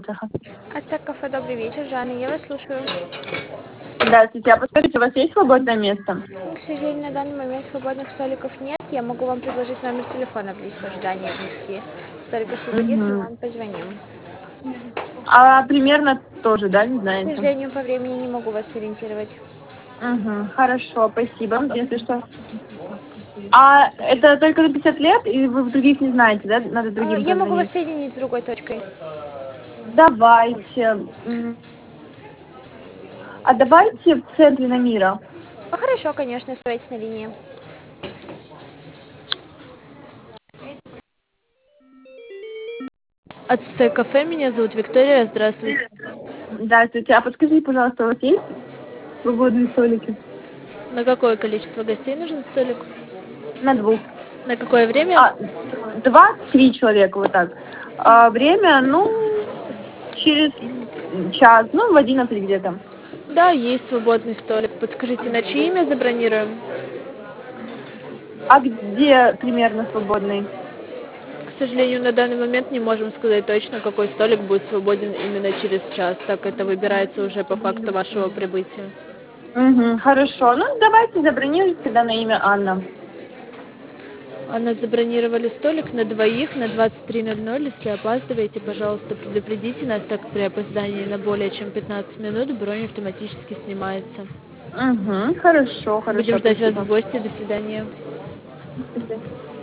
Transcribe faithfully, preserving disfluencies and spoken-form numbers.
Ага. Ацтек кафе, добрый вечер, Жанна, я вас слушаю. Здравствуйте, а подскажите, у вас есть свободное место? К сожалению, на данный момент свободных столиков нет. Я могу вам предложить номер телефона в лист ожидания внести. Столик освободится, мы Угу. вам позвоним. А примерно тоже, да, не К знаете? сожалению, по времени не могу вас сориентировать. Угу. Хорошо, спасибо. Если что. А это только за пятьдесят лет, и вы в других не знаете, да? Надо А, другим Я могу вас позвонить. соединить с другой точкой. Давайте. М. А давайте в центре на Мира. А, Хорошо, конечно, оставайтесь на линии. Ацтек кафе, меня зовут Виктория, здравствуйте. Здравствуйте, а подскажите, пожалуйста, у вас есть свободные столики? На какое количество гостей нужен столик? На двух. На какое время? А, два-три человека, вот так. А время, ну, через час, ну, в одиннадцать где-то. Да, есть свободный столик. Подскажите, на чье имя забронируем? А где примерно свободный? К сожалению, на данный момент не можем сказать точно, какой столик будет свободен именно через час, так это выбирается уже по факту вашего прибытия. Угу, хорошо. Ну, давайте забронируйте тогда на имя Анна. Анна, забронировали столик на двоих на двадцать три ноль ноль. Если опаздываете, пожалуйста, предупредите нас, так как при опоздании на более чем пятнадцать минут бронь автоматически снимается. Угу, хорошо, Будем хорошо, ждать вас в спасибо. гости. До свидания. До свидания.